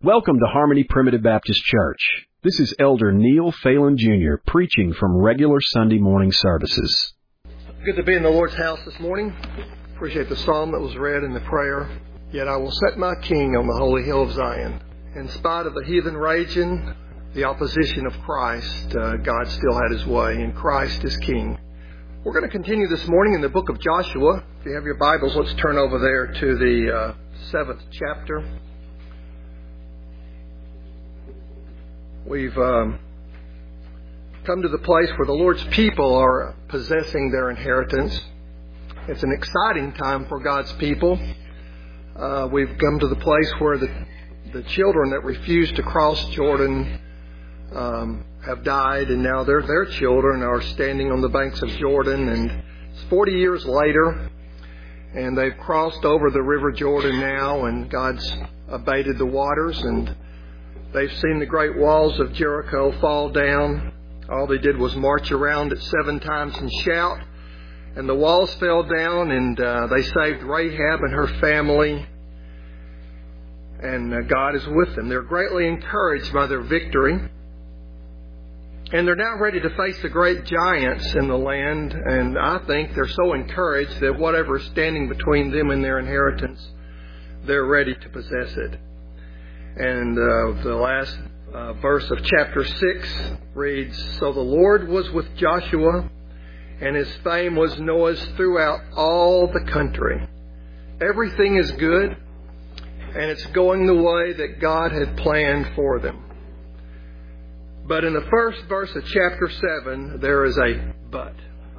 Welcome to Harmony Primitive Baptist Church. This is Elder Neil Phelan Jr. preaching from regular Sunday morning services. Good to be in the Lord's house this morning. Appreciate the psalm that was read and the prayer. Yet I will set my king on the holy hill of Zion. In spite of the heathen raging, the opposition of Christ, God still had his way, and Christ is king. We're going to continue this morning in the book of Joshua. If you have your Bibles, let's turn over there to the 7th chapter. We've come to the place where the Lord's people are possessing their inheritance. It's an exciting time for God's people. We've come to the place where the children that refused to cross Jordan have died, and now their children are standing on the banks of Jordan. And it's 40 years later, and they've crossed over the river Jordan now, and God's abated the waters, and they've seen the great walls of Jericho fall down. All they did was march around it 7 times and shout. And the walls fell down, and they saved Rahab and her family. And God is with them. They're greatly encouraged by their victory. And they're now ready to face the great giants in the land. And I think they're so encouraged that whatever is standing between them and their inheritance, they're ready to possess it. And the last verse of chapter 6 reads, "So the Lord was with Joshua, and his fame was noised throughout all the country." Everything is good, and it's going the way that God had planned for them. But in the first verse of chapter 7, there is a but.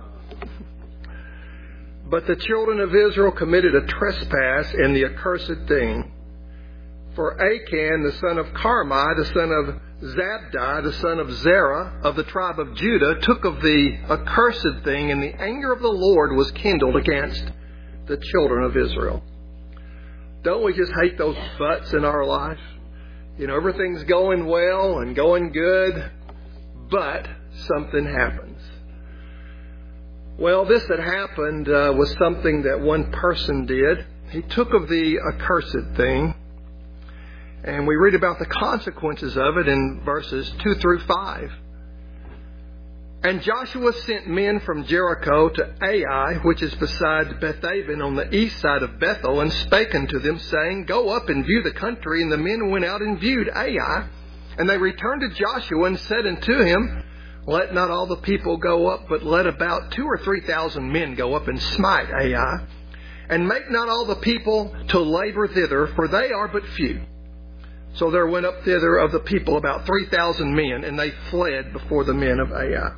"But the children of Israel committed a trespass in the accursed thing. For Achan, the son of Carmi, the son of Zabdi, the son of Zerah, of the tribe of Judah, took of the accursed thing, and the anger of the Lord was kindled against the children of Israel." Don't we just hate those buts in our life? You know, everything's going well and going good, but something happens. Well, this that happened was something that one person did. He took of the accursed thing. And we read about the consequences of it in verses 2 through 5. "And Joshua sent men from Jericho to Ai, which is beside Bethaven on the east side of Bethel, and spake unto them, saying, Go up and view the country. And the men went out and viewed Ai. And they returned to Joshua and said unto him, Let not all the people go up, but let about 2,000 or 3,000 men go up and smite Ai. And make not all the people to labor thither, for they are but few. So there went up thither of the people about 3,000 men, and they fled before the men of Ai."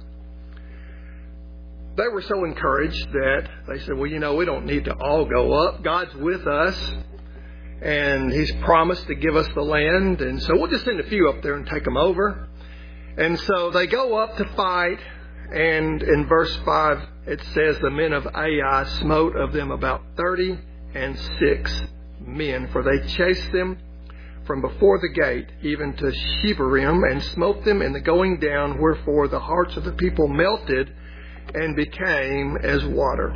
They were so encouraged that they said, well, you know, we don't need to all go up. God's with us, and He's promised to give us the land, and so we'll just send a few up there and take them over. And so they go up to fight, and in verse 5 it says, "The men of Ai smote of them about 36 men, for they chased them from before the gate, even to Shebarim, and smote them in the going down, wherefore the hearts of the people melted and became as water."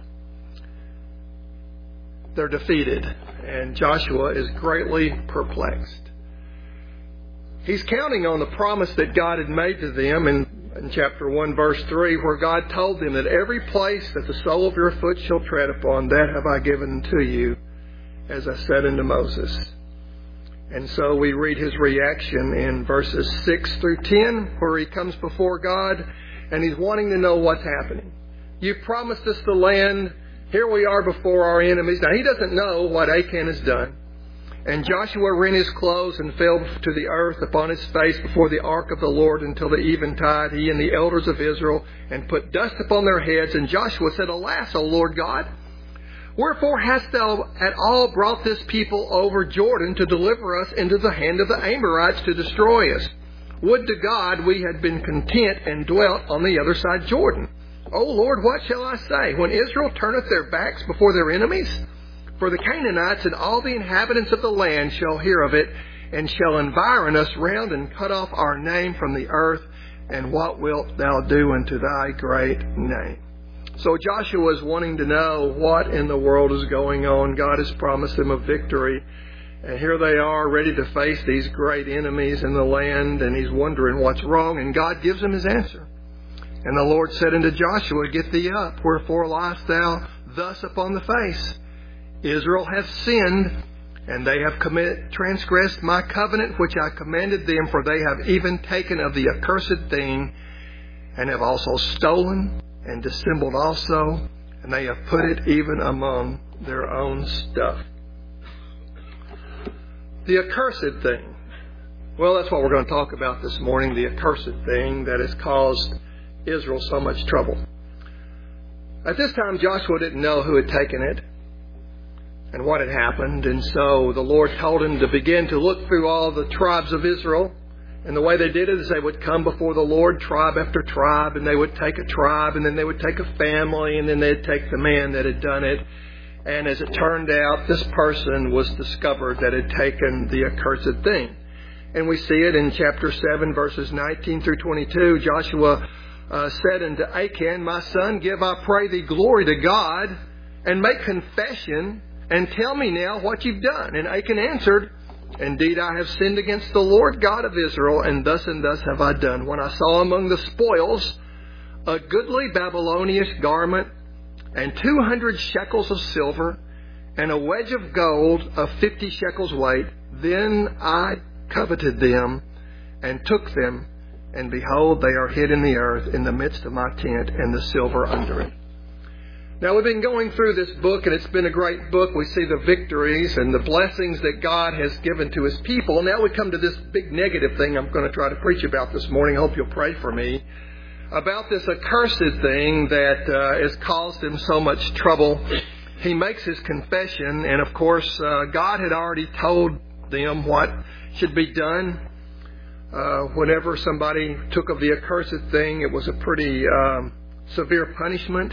They're defeated, and Joshua is greatly perplexed. He's counting on the promise that God had made to them in chapter 1, verse 3, where God told them that every place that the sole of your foot shall tread upon, that have I given to you, as I said unto Moses. And so we read his reaction in verses 6 through 10, where he comes before God and he's wanting to know what's happening. "You promised us the land. Here we are before our enemies." Now, he doesn't know what Achan has done. "And Joshua rent his clothes and fell to the earth upon his face before the ark of the Lord until the eventide, he and the elders of Israel, and put dust upon their heads. And Joshua said, Alas, O Lord God, wherefore hast thou at all brought this people over Jordan to deliver us into the hand of the Amorites to destroy us? Would to God we had been content and dwelt on the other side Jordan. O Lord, what shall I say? When Israel turneth their backs before their enemies? For the Canaanites and all the inhabitants of the land shall hear of it, and shall environ us round and cut off our name from the earth. And what wilt thou do unto thy great name?" So Joshua is wanting to know what in the world is going on. God has promised him a victory, And here they are ready to face these great enemies in the land, and he's wondering what's wrong, and God gives him his answer. And the Lord said unto Joshua, Get thee up, wherefore liest thou thus upon the face? Israel hath sinned, and they have transgressed my covenant which I commanded them, for they have even taken of the accursed thing, and have also stolen and dissembled also, and they have put it even among their own stuff. The accursed thing. Well, that's what we're going to talk about this morning, the accursed thing that has caused Israel so much trouble. At this time, Joshua didn't know who had taken it and what had happened, and so the Lord told him to begin to look through all the tribes of Israel. And the way they did it is they would come before the Lord, tribe after tribe, and they would take a tribe, and then they would take a family, and then they'd take the man that had done it. And as it turned out, this person was discovered that had taken the accursed thing. And we see it in chapter 7, verses 19 through 22. Joshua said unto Achan, My son, give, I pray thee, glory to God, and make confession, and tell me now what you've done. And Achan answered, Indeed, I have sinned against the Lord God of Israel, and thus have I done. When I saw among the spoils a goodly Babylonish garment, and 200 shekels of silver, and a wedge of gold of 50 shekels weight, then I coveted them, and took them, and behold, they are hid in the earth in the midst of my tent, and the silver under it. Now, we've been going through this book, and it's been a great book. We see the victories and the blessings that God has given to His people. Now we come to this big negative thing I'm going to try to preach about this morning. I hope you'll pray for me. About this accursed thing that has caused him so much trouble. He makes his confession, and of course, God had already told them what should be done. Whenever somebody took of the accursed thing, it was a pretty severe punishment.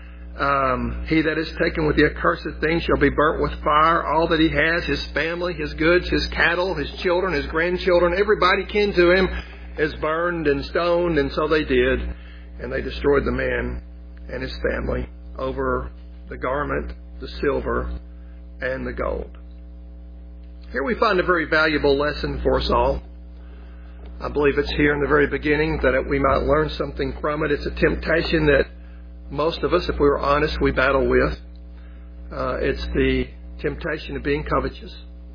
He that is taken with the accursed thing shall be burnt with fire. All that he has, his family, his goods, his cattle, his children, his grandchildren, everybody kin to him, is burned and stoned. And so they did. And they destroyed the man and his family over the garment, the silver, and the gold. Here we find a very valuable lesson for us all. I believe it's here in the very beginning that we might learn something from it. It's a temptation that most of us, if we were honest, we battle with. It's the temptation of being covetous.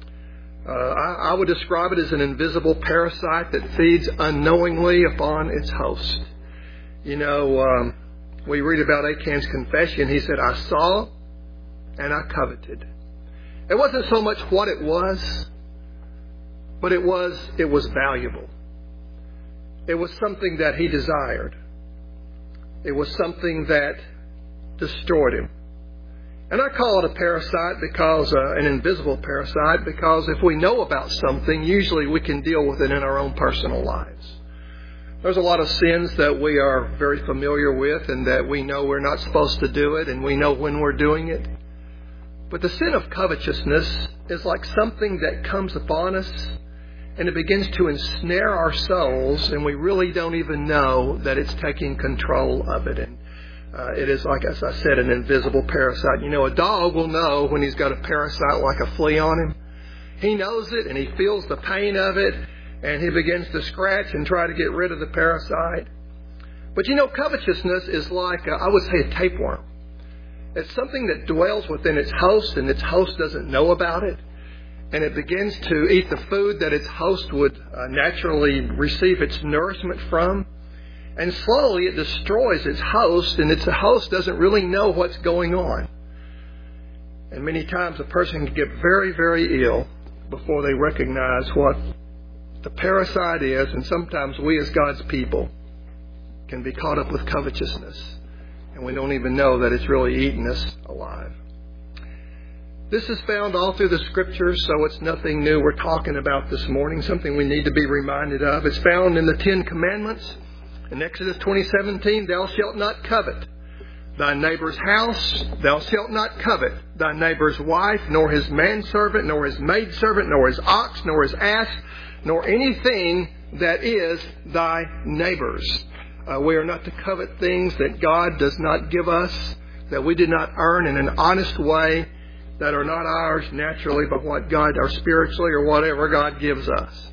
I would describe it as an invisible parasite that feeds unknowingly upon its host. You know, we read about Achan's confession. He said, I saw and I coveted. It wasn't so much what it was, but it was valuable. It was something that he desired. It was something that destroyed him. And I call it a parasite because, an invisible parasite, because if we know about something, usually we can deal with it in our own personal lives. There's a lot of sins that we are very familiar with and that we know we're not supposed to do it and we know when we're doing it. But the sin of covetousness is like something that comes upon us and it begins to ensnare our souls and we really don't even know that it's taking control of it. And it is, like as I said, an invisible parasite. You know, a dog will know when he's got a parasite like a flea on him. He knows it and he feels the pain of it and he begins to scratch and try to get rid of the parasite. But you know, covetousness is like, I would say, a tapeworm. It's something that dwells within its host and its host doesn't know about it. And it begins to eat the food that its host would naturally receive its nourishment from. And slowly it destroys its host, and its host doesn't really know what's going on. And many times a person can get very, very ill before they recognize what the parasite is. And sometimes we as God's people can be caught up with covetousness. And we don't even know that it's really eating us alive. This is found all through the Scriptures, so it's nothing new we're talking about this morning, something we need to be reminded of. It's found in the Ten Commandments. In Exodus 20:17, thou shalt not covet thy neighbor's house, thou shalt not covet thy neighbor's wife, nor his manservant, nor his maidservant, nor his ox, nor his ass, nor anything that is thy neighbor's. We are not to covet things that God does not give us, that we did not earn in an honest way, that are not ours naturally, but what God, or spiritually, or whatever God gives us.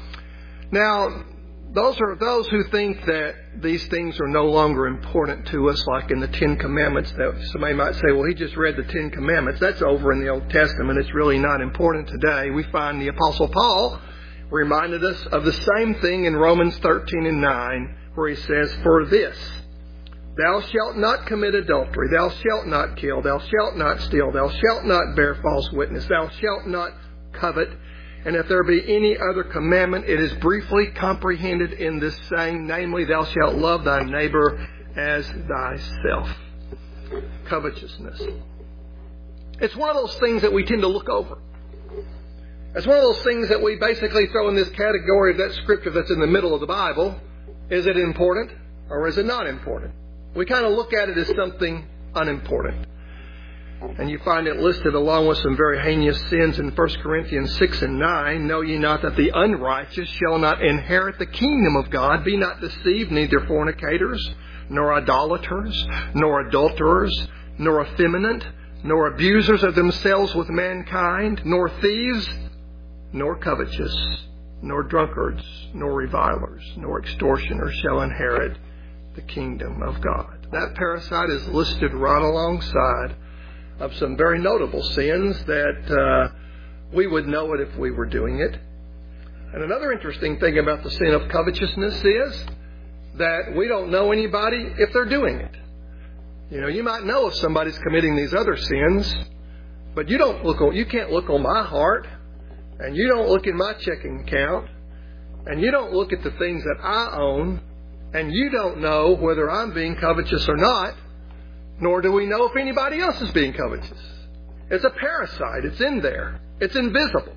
Now, those are those who think that these things are no longer important to us, like in the Ten Commandments. That somebody might say, well, he just read the Ten Commandments. That's over in the Old Testament. It's really not important today. We find the Apostle Paul reminded us of the same thing in Romans 13 and 9, where he says, for this, thou shalt not commit adultery, thou shalt not kill, thou shalt not steal, thou shalt not bear false witness, thou shalt not covet. And if there be any other commandment, it is briefly comprehended in this saying, namely, thou shalt love thy neighbor as thyself. Covetousness. It's one of those things that we tend to look over. It's one of those things that we basically throw in this category of that scripture that's in the middle of the Bible. Is it important or is it not important? We kind of look at it as something unimportant. And you find it listed along with some very heinous sins in 1 Corinthians 6 and 9. Know ye not that the unrighteous shall not inherit the kingdom of God? Be not deceived, neither fornicators, nor idolaters, nor adulterers, nor effeminate, nor abusers of themselves with mankind, nor thieves, nor covetous, nor drunkards, nor revilers, nor extortioners shall inherit the kingdom of God. That parasite is listed right alongside of some very notable sins that we would know it if we were doing it. And another interesting thing about the sin of covetousness is that we don't know anybody if they're doing it. You know, you might know if somebody's committing these other sins, but you can't look on my heart, and you don't look in my checking account, and you don't look at the things that I own, and you don't know whether I'm being covetous or not. Nor do we know if anybody else is being covetous. It's a parasite. It's in there. It's invisible.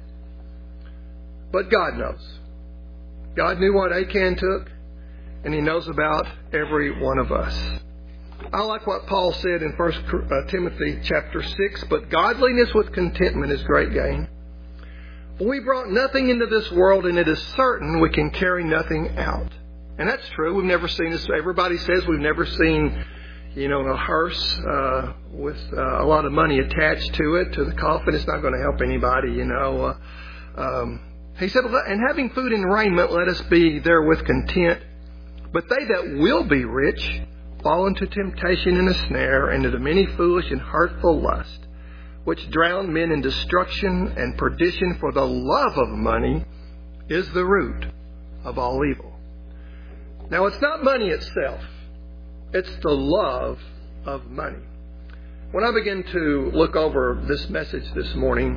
But God knows. God knew what Achan took, and He knows about every one of us. I like what Paul said in 1 Timothy chapter 6, but godliness with contentment is great gain. For we brought nothing into this world, and it is certain we can carry nothing out. And that's true. We've never seen this. Everybody says we've never seen a hearse with a lot of money attached to it, to the coffin. It's not going to help anybody, He said, and having food and raiment, let us be therewith content. But they that will be rich fall into temptation and a snare, and into many foolish and hurtful lusts, which drown men in destruction and perdition. For the love of money is the root of all evil. Now, it's not money itself. It's the love of money. When I began to look over this message this morning,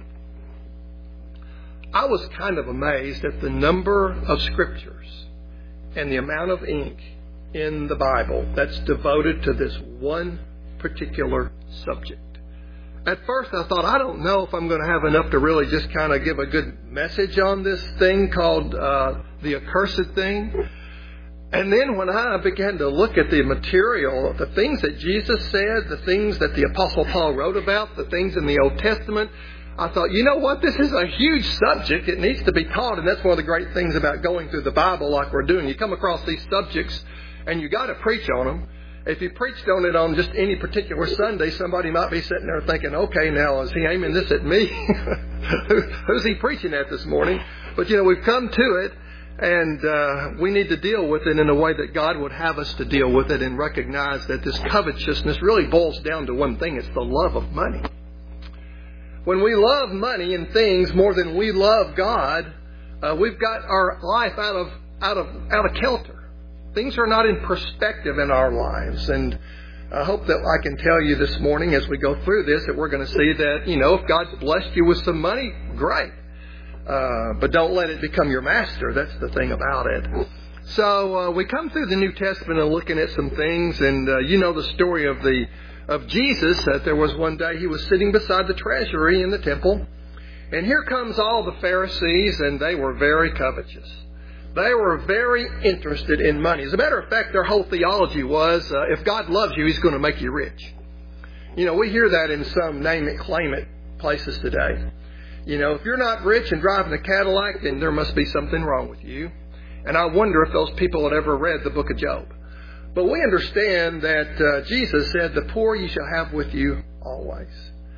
I was kind of amazed at the number of scriptures and the amount of ink in the Bible that's devoted to this one particular subject. At first I thought, I don't know if I'm going to have enough to really just kind of give a good message on this thing called the accursed thing. And then when I began to look at the material, the things that Jesus said, the things that the Apostle Paul wrote about, the things in the Old Testament, I thought, you know what? This is a huge subject. It needs to be taught. And that's one of the great things about going through the Bible like we're doing. You come across these subjects and you got to preach on them. If you preached on it on just any particular Sunday, somebody might be sitting there thinking, okay, now is he aiming this at me? Who's he preaching at this morning? But, we've come to it. And we need to deal with it in a way that God would have us to deal with it, and recognize that this covetousness really boils down to one thing. It's the love of money. When we love money and things more than we love God, we've got our life out of kilter. Things are not in perspective in our lives. And I hope that I can tell you this morning as we go through this that we're going to see that, if God's blessed you with some money, great. But don't let it become your master. That's the thing about it. So we come through the New Testament and looking at some things, and the story of Jesus. That there was one day he was sitting beside the treasury in the temple, and here comes all the Pharisees, and they were very covetous. They were very interested in money. As a matter of fact, their whole theology was, if God loves you, He's going to make you rich. We hear that in some name it, claim it places today. If you're not rich and driving a Cadillac, then there must be something wrong with you. And I wonder if those people had ever read the book of Job. But we understand that Jesus said, the poor you shall have with you always.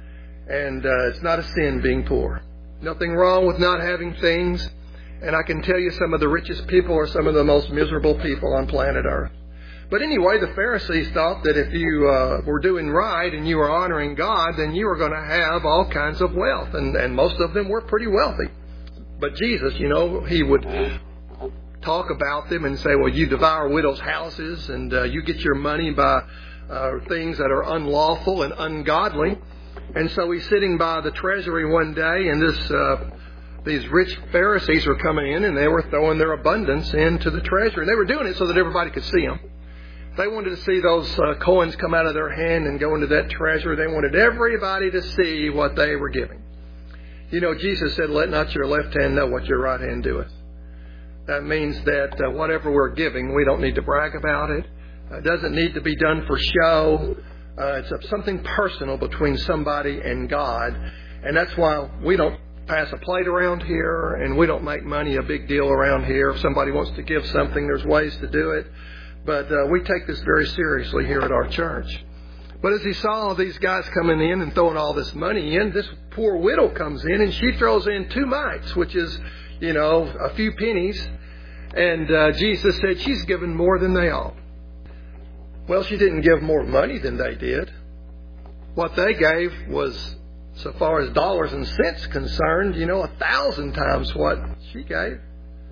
And it's not a sin being poor. Nothing wrong with not having things. And I can tell you some of the richest people are some of the most miserable people on planet Earth. But anyway, the Pharisees thought that if you were doing right and you were honoring God, then you were going to have all kinds of wealth. And most of them were pretty wealthy. But Jesus, He would talk about them and say, well, you devour widows' houses and you get your money by things that are unlawful and ungodly. And so He's sitting by the treasury one day, and these rich Pharisees were coming in, and they were throwing their abundance into the treasury. And they were doing it so that everybody could see them. They wanted to see those coins come out of their hand and go into that treasury. They wanted everybody to see what they were giving. Jesus said, let not your left hand know what your right hand doeth. That means that whatever we're giving, we don't need to brag about it. It doesn't need to be done for show. It's something personal between somebody and God. And that's why we don't pass a plate around here, and we don't make money a big deal around here. If somebody wants to give something, there's ways to do it. But we take this very seriously here at our church. But as he saw these guys coming in and throwing all this money in, this poor widow comes in and she throws in 2 mites, which is, a few pennies. And Jesus said she's given more than they all. Well, she didn't give more money than they did. What they gave was, so far as dollars and cents concerned, 1,000 times what she gave.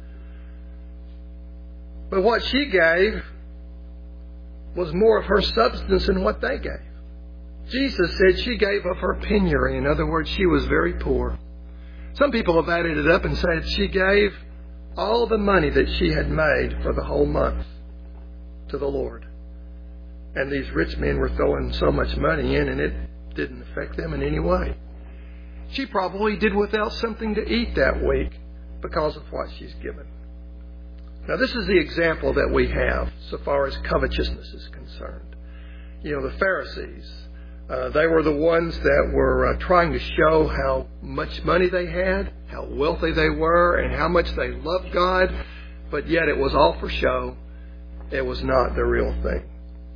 But what she gave was more of her substance than what they gave. Jesus said she gave of her penury. In other words, she was very poor. Some people have added it up and said she gave all the money that she had made for the whole month to the Lord. And these rich men were throwing so much money in, and it didn't affect them in any way. She probably did without something to eat that week because of what she's given. Now, this is the example that we have so far as covetousness is concerned. The Pharisees, they were the ones that were trying to show how much money they had, how wealthy they were, and how much they loved God, but yet it was all for show. It was not the real thing.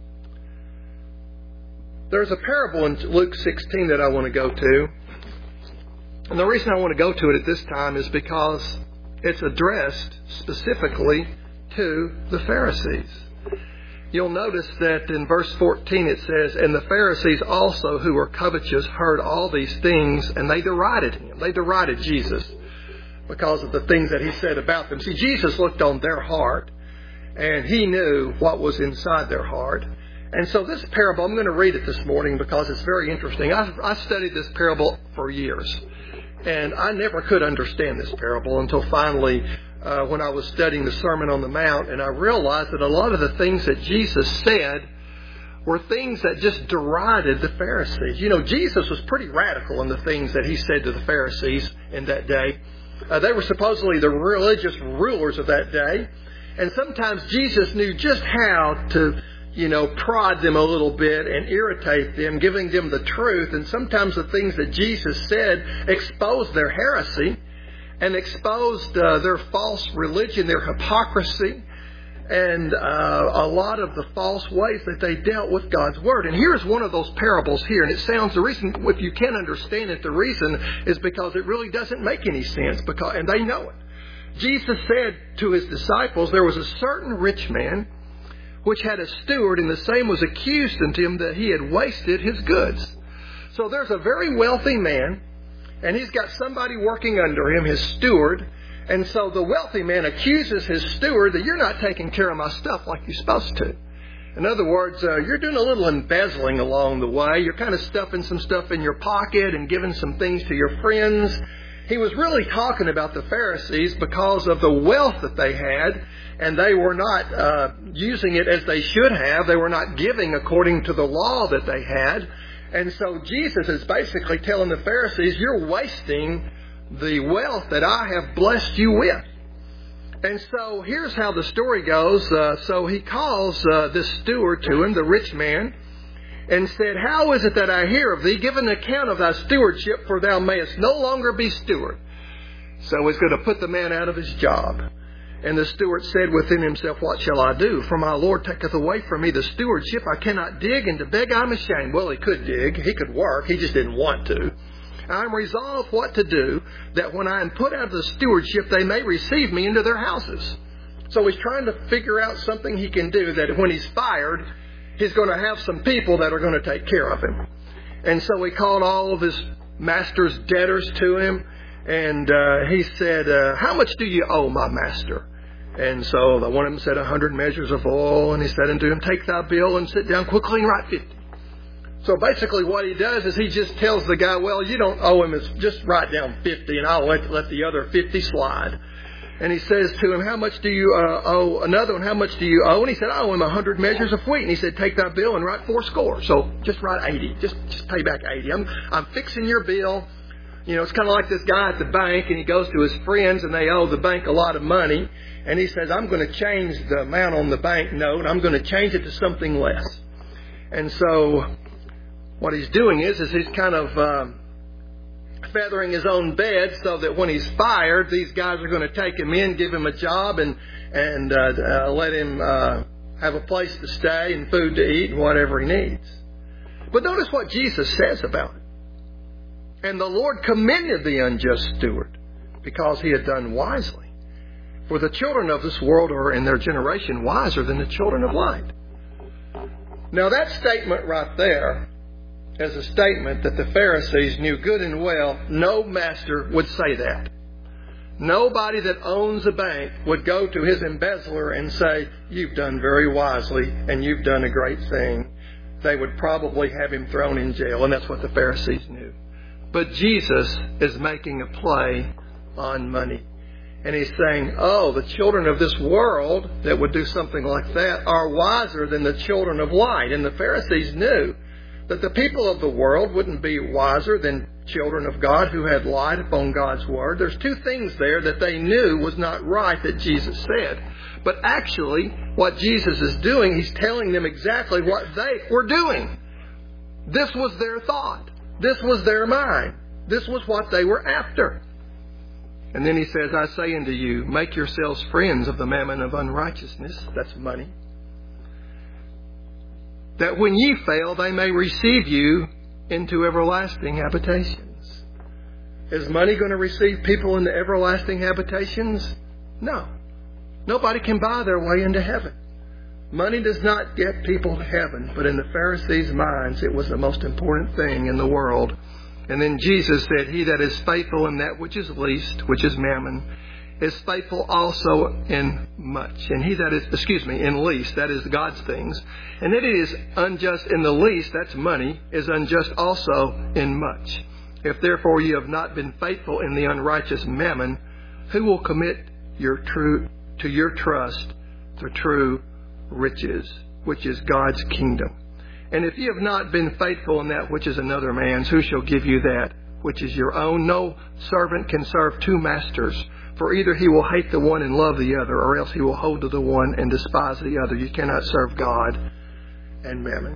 There's a parable in Luke 16 that I want to go to. And the reason I want to go to it at this time is because it's addressed specifically to the Pharisees. You'll notice that in verse 14 it says, and the Pharisees also who were covetous heard all these things, and they derided Him. They derided Jesus because of the things that He said about them. See, Jesus looked on their heart, and He knew what was inside their heart. And so this parable, I'm going to read it this morning because it's very interesting. I studied this parable for years. And I never could understand this parable until finally when I was studying the Sermon on the Mount, and I realized that a lot of the things that Jesus said were things that just derided the Pharisees. Jesus was pretty radical in the things that He said to the Pharisees in that day. They were supposedly the religious rulers of that day. And sometimes Jesus knew just how to prod them a little bit and irritate them, giving them the truth. And sometimes the things that Jesus said exposed their heresy and exposed their false religion, their hypocrisy, and a lot of the false ways that they dealt with God's Word. And here's one of those parables here. And it sounds, the reason, if you can't understand it, the reason is because it really doesn't make any sense, and they know it. Jesus said to His disciples, there was a certain rich man which had a steward, and the same was accused unto him that he had wasted his goods. So there's a very wealthy man, and he's got somebody working under him, his steward. And so the wealthy man accuses his steward that you're not taking care of my stuff like you're supposed to. In other words, you're doing a little embezzling along the way. You're kind of stuffing some stuff in your pocket and giving some things to your friends. He was really talking about the Pharisees because of the wealth that they had, and they were not using it as they should have. They were not giving according to the law that they had. And so Jesus is basically telling the Pharisees, you're wasting the wealth that I have blessed you with. And so here's how the story goes. So he calls this steward to him, the rich man, and said, how is it that I hear of thee? Give an account of thy stewardship, for thou mayest no longer be steward. So he's going to put the man out of his job. And the steward said within himself, what shall I do? For my Lord taketh away from me the stewardship. I cannot dig, and to beg I'm ashamed. Well, he could dig. He could work. He just didn't want to. I'm resolved what to do, that when I am put out of the stewardship, they may receive me into their houses. So he's trying to figure out something he can do that when he's fired, he's going to have some people that are going to take care of him. And so he called all of his master's debtors to him, and he said, how much do you owe my master? And so the one of them said 100 measures of oil, and he said unto him, take thy bill and sit down quickly and write 50. So basically what he does is he just tells the guy, well, you don't owe him, just write down 50 and I'll let the other 50 slide. And he says to him, how much do you owe? Another one, how much do you owe? And he said, I owe him 100 measures of wheat. And he said, take thy bill and write 80. So just write 80. Just pay back 80. I'm fixing your bill. You know, it's kind of like this guy at the bank, and he goes to his friends, and they owe the bank a lot of money. And he says, I'm going to change the amount on the bank note. I'm going to change it to something less. And so what he's doing is he's kind of feathering his own bed so that when he's fired, these guys are going to take him in, give him a job, and let him have a place to stay and food to eat and whatever he needs. But notice what Jesus says about it. And the Lord commended the unjust steward because he had done wisely. For the children of this world are in their generation wiser than the children of light. Now that statement right there is a statement that the Pharisees knew good and well no master would say that. Nobody that owns a bank would go to his embezzler and say, you've done very wisely and you've done a great thing. They would probably have him thrown in jail, and that's what the Pharisees knew. But Jesus is making a play on money. And he's saying, oh, the children of this world that would do something like that are wiser than the children of light. And the Pharisees knew that the people of the world wouldn't be wiser than children of God who had light upon God's Word. There's two things there that they knew was not right that Jesus said. But actually, what Jesus is doing, he's telling them exactly what they were doing. This was their thought. This was their mind. This was what they were after. And then he says, I say unto you, make yourselves friends of the mammon of unrighteousness. That's money. That when ye fail, they may receive you into everlasting habitations. Is money going to receive people into everlasting habitations? No. Nobody can buy their way into heaven. Money does not get people to heaven, but in the Pharisees' minds, it was the most important thing in the world. And then Jesus said, he that is faithful in that which is least, which is mammon, is faithful also in much. And he that is, in least, that is God's things. And that it is unjust in the least, that's money, is unjust also in much. If therefore ye have not been faithful in the unrighteous mammon, who will commit to your trust the true riches, which is God's kingdom? And if ye have not been faithful in that which is another man's, who shall give you that which is your own? No servant can serve two masters, for either he will hate the one and love the other, or else he will hold to the one and despise the other. You cannot serve God and mammon.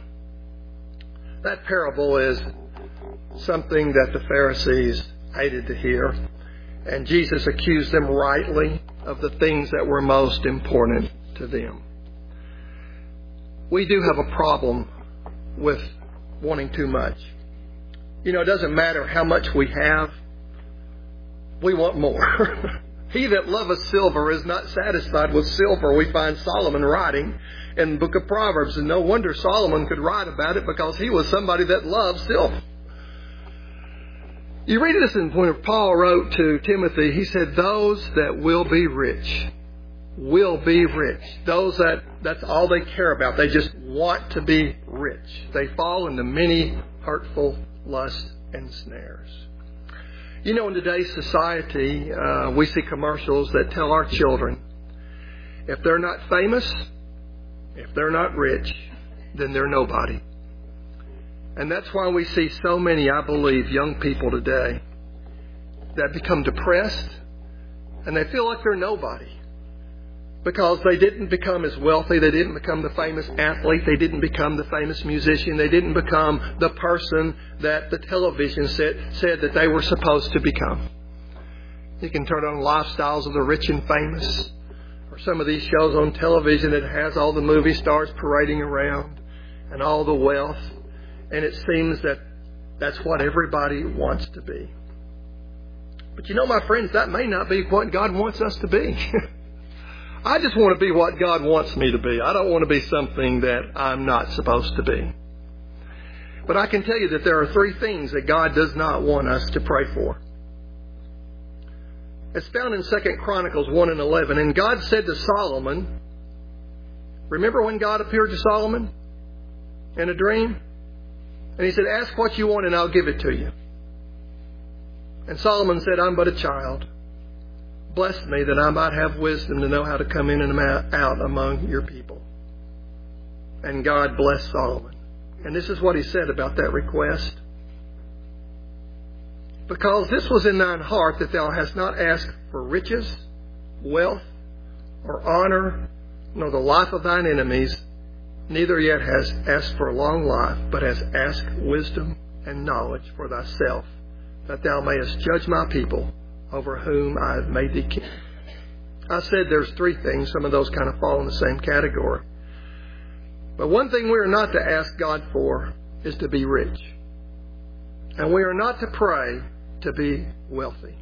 That parable is something that the Pharisees hated to hear. And Jesus accused them rightly of the things that were most important to them. We do have a problem with wanting too much. You know, it doesn't matter how much we have. We want more. He that loveth silver is not satisfied with silver. We find Solomon writing in the book of Proverbs. And no wonder Solomon could write about it, because he was somebody that loved silver. You read this in when Paul wrote to Timothy, he said, those that will be rich will be rich. Those that's all they care about. They just want to be rich. They fall into many hurtful lusts and snares. You know, in today's society, we see commercials that tell our children, if they're not famous, if they're not rich, then they're nobody. And that's why we see so many, I believe, young people today that become depressed and they feel like they're nobody. Because they didn't become as wealthy. They didn't become the famous athlete. They didn't become the famous musician. They didn't become the person that the television said that they were supposed to become. You can turn on Lifestyles of the Rich and Famous, or some of these shows on television that has all the movie stars parading around and all the wealth. And it seems that That's what everybody wants to be. But you know, my friends, that may not be what God wants us to be. I just want to be what God wants me to be. I don't want to be something that I'm not supposed to be. But I can tell you that there are 3 things that God does not want us to pray for. It's found in 2 Chronicles 1:11. And God said to Solomon, remember when God appeared to Solomon in a dream? And he said, ask what you want and I'll give it to you. And Solomon said, I'm but a child. Bless me that I might have wisdom to know how to come in and out among your people. And God blessed Solomon. And this is what he said about that request. Because this was in thine heart that thou hast not asked for riches, wealth, or honor, nor the life of thine enemies, neither yet hast asked for a long life, but hast asked wisdom and knowledge for thyself, that thou mayest judge my people, over whom I have made thee king. I said there's 3 things. Some of those kind of fall in the same category. But one thing we are not to ask God for is to be rich. And we are not to pray to be wealthy.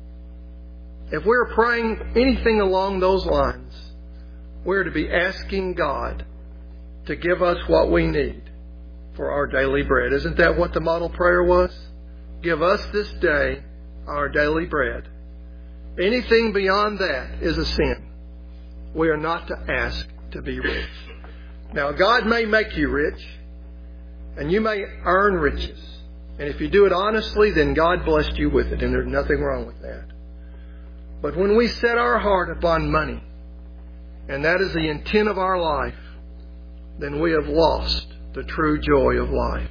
If we're praying anything along those lines, we're to be asking God to give us what we need for our daily bread. Isn't that what the model prayer was? Give us this day our daily bread. Anything beyond that is a sin. We are not to ask to be rich. Now, God may make you rich, and you may earn riches. And if you do it honestly, then God blessed you with it, and there's nothing wrong with that. But when we set our heart upon money, and that is the intent of our life, then we have lost the true joy of life.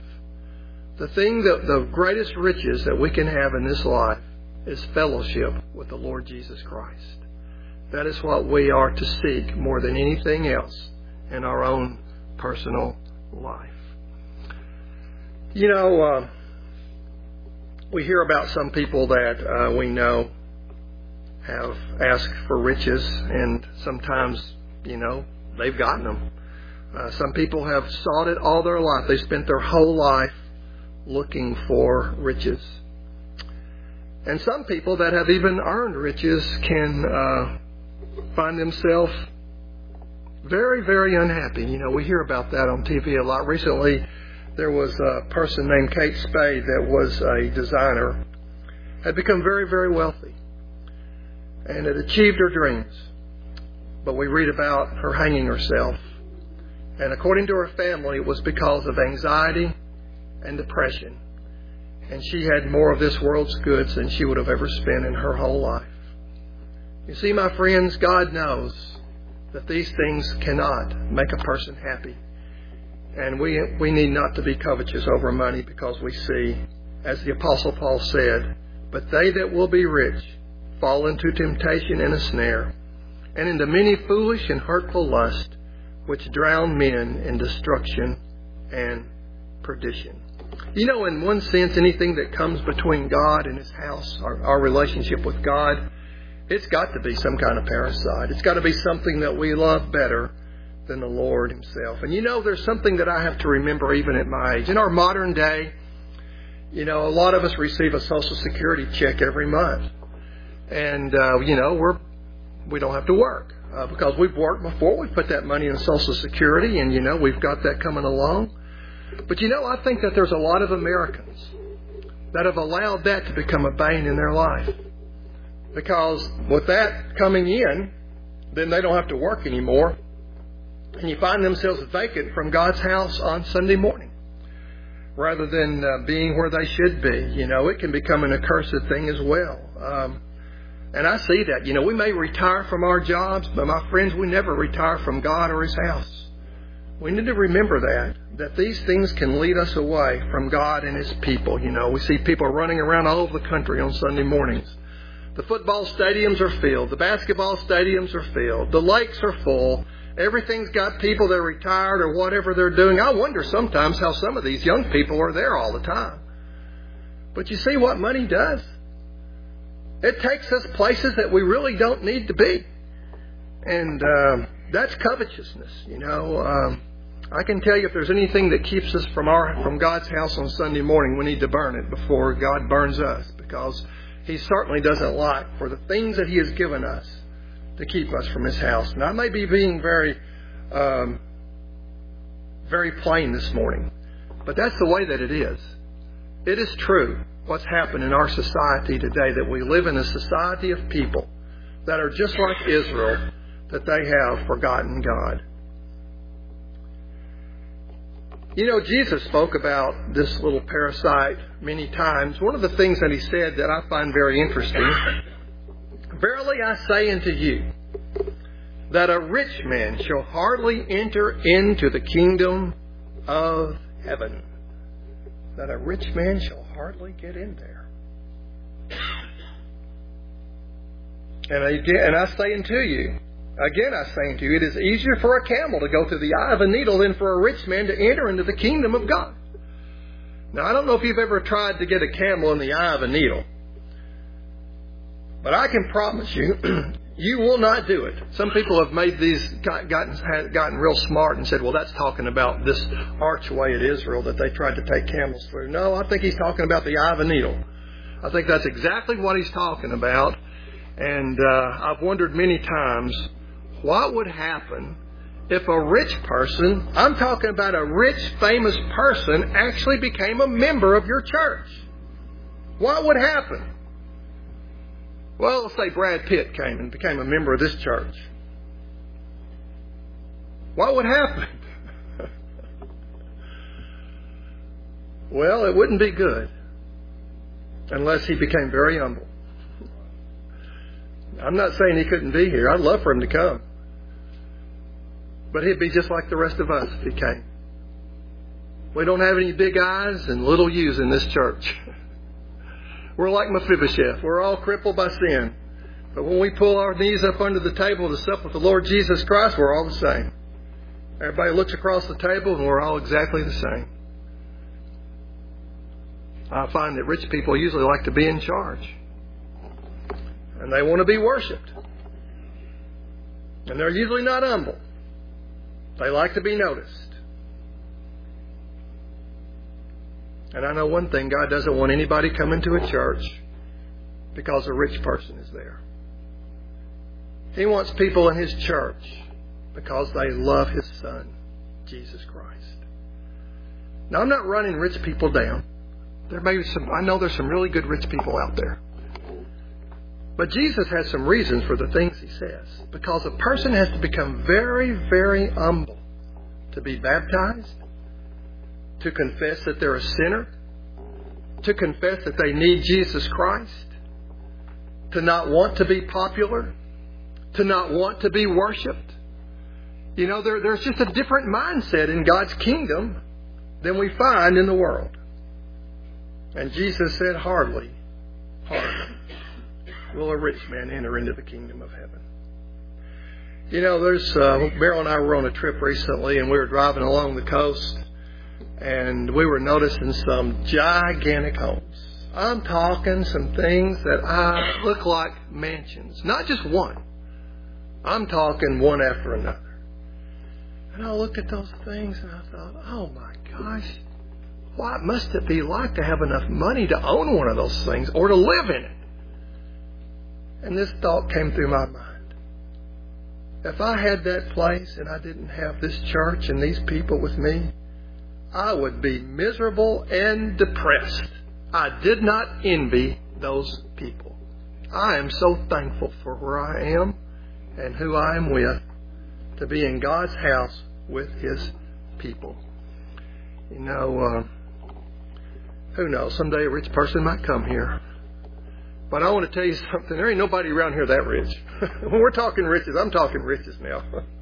The greatest riches that we can have in this life is fellowship with the Lord Jesus Christ. That is what we are to seek more than anything else in our own personal life. You know, we hear about some people that we know have asked for riches, and sometimes, they've gotten them. Some people have sought it all their life. They spent their whole life looking for riches. And some people that have even earned riches can find themselves very, very unhappy. We hear about that on TV a lot. Recently, there was a person named Kate Spade that was a designer, had become very, very wealthy, and had achieved her dreams. But we read about her hanging herself. And according to her family, it was because of anxiety and depression. And she had more of this world's goods than she would have ever spent in her whole life. You see, my friends, God knows that these things cannot make a person happy. And we need not to be covetous over money, because we see, as the Apostle Paul said, but they that will be rich fall into temptation and a snare, and into many foolish and hurtful lusts, which drown men in destruction and perdition. In one sense, anything that comes between God and His house, our relationship with God, it's got to be some kind of parasite. It's got to be something that we love better than the Lord Himself. And there's something that I have to remember even at my age. In our modern day, a lot of us receive a Social Security check every month. And, we don't have to work. Because we've worked before, we've put that money in Social Security, and, we've got that coming along. But, I think that there's a lot of Americans that have allowed that to become a bane in their life. Because with that coming in, then they don't have to work anymore. And you find themselves vacant from God's house on Sunday morning, rather than being where they should be. It can become an accursed thing as well. And I see that. We may retire from our jobs, but my friends, we never retire from God or His house. We need to remember that these things can lead us away from God and His people. We see people running around all over the country on Sunday mornings. The football stadiums are filled. The basketball stadiums are filled. The lakes are full. Everything's got people that are retired or whatever they're doing. I wonder sometimes how some of these young people are there all the time. But you see what money does? It takes us places that we really don't need to be. And that's covetousness. I can tell you if there's anything that keeps us from God's house on Sunday morning, we need to burn it before God burns us, because He certainly doesn't like for the things that He has given us to keep us from His house. Now, I may be being very plain this morning, but that's the way that it is. It is true what's happened in our society today, that we live in a society of people that are just like Israel, that they have forgotten God. You know, Jesus spoke about this little parasite many times. One of the things that He said that I find very interesting, verily I say unto you, that a rich man shall hardly enter into the kingdom of heaven. That a rich man shall hardly get in there. And I say unto you, again I say unto you, it is easier for a camel to go through the eye of a needle than for a rich man to enter into the kingdom of God. Now, I don't know if you've ever tried to get a camel in the eye of a needle, but I can promise you, you will not do it. Some people have made these, gotten real smart and said, well, that's talking about this archway at Israel that they tried to take camels through. No, I think he's talking about the eye of a needle. I think that's exactly what he's talking about. And I've wondered many times, what would happen if a rich person, I'm talking about a rich, famous person, actually became a member of your church? What would happen? Well, let's say Brad Pitt came and became a member of this church. What would happen? Well, it wouldn't be good unless he became very humble. I'm not saying he couldn't be here. I'd love for him to come. But he'd be just like the rest of us if he came. We don't have any big I's and little U's in this church. We're like Mephibosheth. We're all crippled by sin. But when we pull our knees up under the table to sup with the Lord Jesus Christ, we're all the same. Everybody looks across the table and we're all exactly the same. I find that rich people usually like to be in charge. And they want to be worshipped. And they're usually not humble. They like to be noticed. And I know one thing, God doesn't want anybody coming to a church because a rich person is there. He wants people in His church because they love His Son, Jesus Christ. Now, I'm not running rich people down. I know there's some really good rich people out there. But Jesus has some reasons for the things He says. Because a person has to become very, very humble to be baptized, to confess that they're a sinner, to confess that they need Jesus Christ, to not want to be popular, to not want to be worshipped. You know, there's just a different mindset in God's kingdom than we find in the world. And Jesus said, hardly will a rich man enter into the kingdom of heaven. You know, Beryl and I were on a trip recently, and we were driving along the coast, and we were noticing some gigantic homes. I'm talking some things that look like mansions. Not just one. I'm talking one after another. And I looked at those things and I thought, oh my gosh, what must it be like to have enough money to own one of those things or to live in it? And this thought came through my mind. If I had that place and I didn't have this church and these people with me, I would be miserable and depressed. I did not envy those people. I am so thankful for where I am and who I am with, to be in God's house with His people. You know, who knows? Someday a rich person might come here. But I want to tell you something. There ain't nobody around here that rich. When we're talking riches, I'm talking riches now.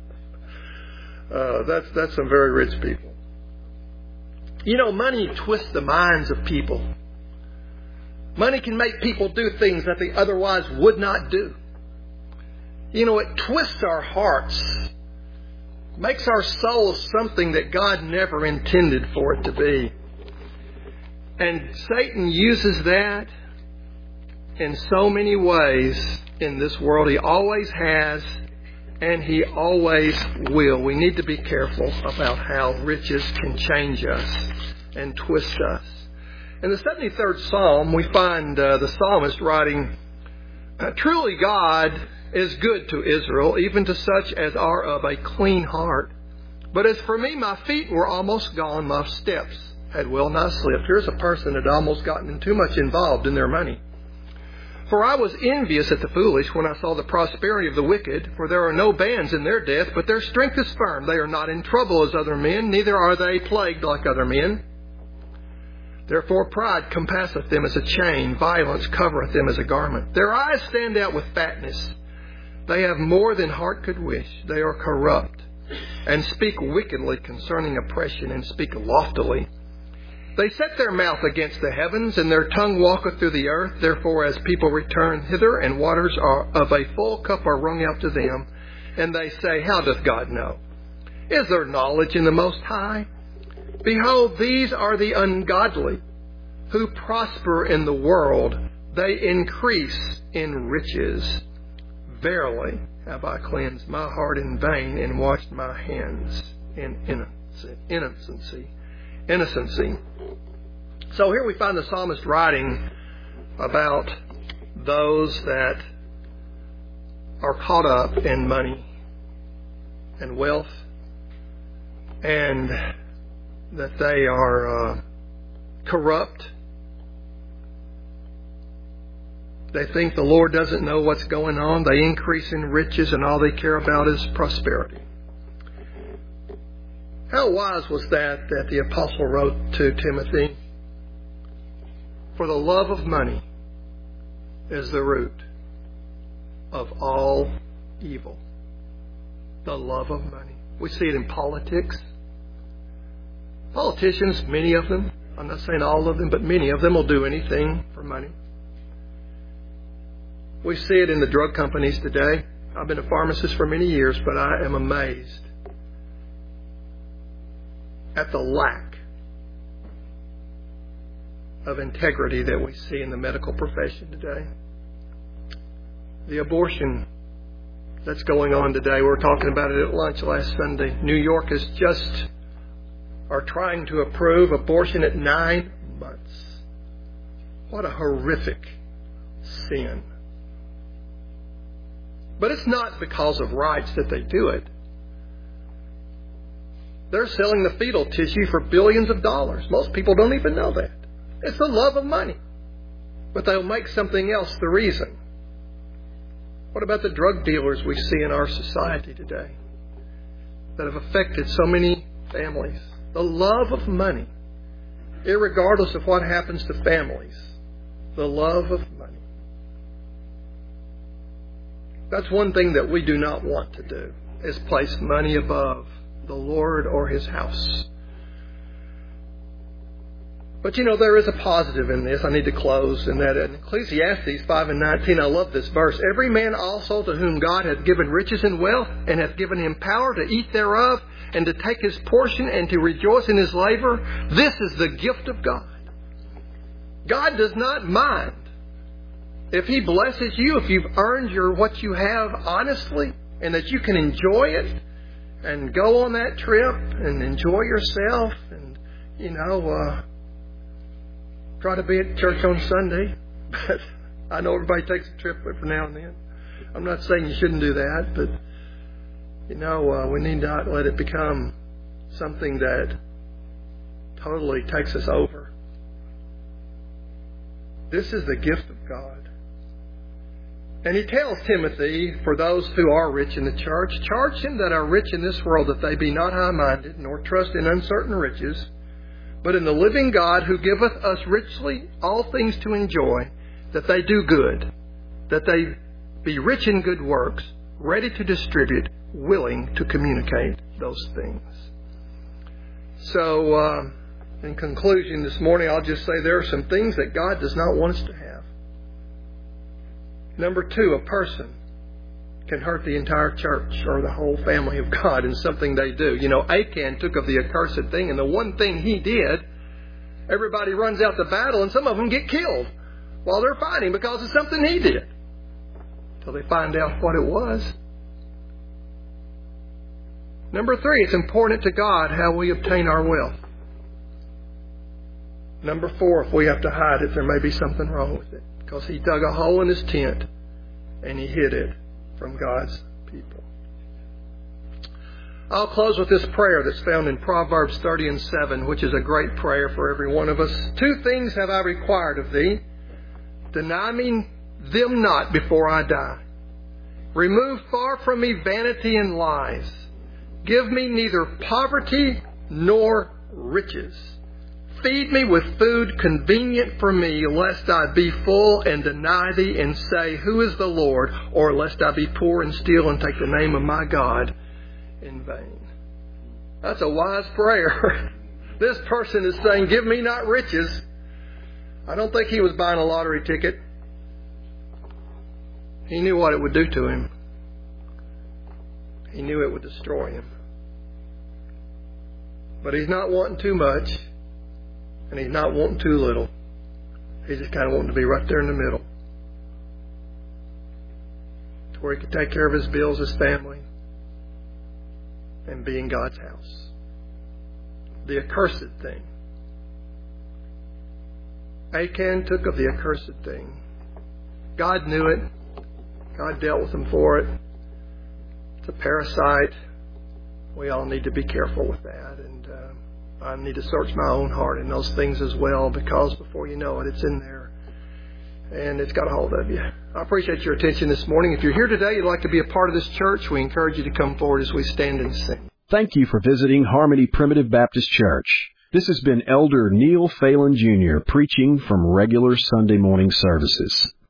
That's some very rich people. You know, money twists the minds of people. Money can make people do things that they otherwise would not do. You know, it twists our hearts, makes our souls something that God never intended for it to be. And Satan uses that in so many ways in this world. He always has, and He always will. We need to be careful about how riches can change us and twist us. In the 73rd Psalm, we find the psalmist writing, "Truly God is good to Israel, even to such as are of a clean heart. But as for me, my feet were almost gone, my steps had well nigh slipped." Here's a person that had almost gotten too much involved in their money. "For I was envious at the foolish when I saw the prosperity of the wicked, for there are no bands in their death, but their strength is firm. They are not in trouble as other men, neither are they plagued like other men. Therefore pride compasseth them as a chain, violence covereth them as a garment. Their eyes stand out with fatness. They have more than heart could wish. They are corrupt, and speak wickedly concerning oppression, and speak loftily. They set their mouth against the heavens, and their tongue walketh through the earth. Therefore as people return hither, and waters are of a full cup are wrung out to them, and they say, How doth God know? Is there knowledge in the Most High? Behold, these are the ungodly, who prosper in the world. They increase in riches. Verily have I cleansed my heart in vain, and washed my hands in innocency. So here we find the psalmist writing about those that are caught up in money and wealth, and that they are corrupt. They think the Lord doesn't know what's going on. They increase in riches, and all they care about is prosperity. How wise was that the apostle wrote to Timothy? For the love of money is the root of all evil. The love of money. We see it in politics. Politicians, many of them, I'm not saying all of them, but many of them will do anything for money. We see it in the drug companies today. I've been a pharmacist for many years, but I am amazed at the lack of integrity that we see in the medical profession today. The abortion that's going on today, we were talking about it at lunch last Sunday. New York are trying to approve abortion at 9 months. What a horrific sin. But it's not because of rights that they do it. They're selling the fetal tissue for billions of dollars. Most people don't even know that. It's the love of money. But they'll make something else the reason. What about the drug dealers we see in our society today that have affected so many families? The love of money, irregardless of what happens to families. The love of money. That's one thing that we do not want to do, is place money above the Lord or His house. But there is a positive in this. I need to close in that. In Ecclesiastes 5:19, I love this verse. Every man also to whom God hath given riches and wealth, and hath given him power to eat thereof, and to take his portion, and to rejoice in his labor, this is the gift of God. God does not mind if He blesses you, if you've earned what you have honestly, and that you can enjoy it, and go on that trip, and enjoy yourself, and, try to be at church on Sunday. But I know everybody takes a trip every now and then. I'm not saying you shouldn't do that, but, we need not let it become something that totally takes us over. This is the gift of God. And he tells Timothy, for those who are rich in the church, charge him that are rich in this world, that they be not high-minded, nor trust in uncertain riches, but in the living God, who giveth us richly all things to enjoy, that they do good, that they be rich in good works, ready to distribute, willing to communicate those things. So, in conclusion this morning, I'll just say there are some things that God does not want us to have. Number 2, a person can hurt the entire church or the whole family of God in something they do. Achan took of the accursed thing, and the one thing he did, everybody runs out to battle, and some of them get killed while they're fighting because of something he did. Until they find out what it was. Number 3, it's important to God how we obtain our wealth. Number 4, if we have to hide it, there may be something wrong with it. Because he dug a hole in his tent and he hid it from God's people. I'll close with this prayer that's found in Proverbs 30:7, which is a great prayer for every one of us. 2 things have I required of thee. Deny me them not before I die. Remove far from me vanity and lies. Give me neither poverty nor riches. Feed me with food convenient for me, lest I be full and deny thee and say, Who is the Lord? Or lest I be poor and steal and take the name of my God in vain. That's a wise prayer. This person is saying, give me not riches. I don't think he was buying a lottery ticket. He knew what it would do to him. He knew it would destroy him. But he's not wanting too much. And he's not wanting too little. He's just kind of wanting to be right there in the middle. To where he can take care of his bills, his family, and be in God's house. The accursed thing. Achan took of the accursed thing. God knew it. God dealt with him for it. It's a parasite. We all need to be careful with that. And I need to search my own heart in those things as well, because before you know it, it's in there. And it's got a hold of you. I appreciate your attention this morning. If you're here today, you'd like to be a part of this church, we encourage you to come forward as we stand and sing. Thank you for visiting Harmony Primitive Baptist Church. This has been Elder Neil Phelan Jr. preaching from regular Sunday morning services.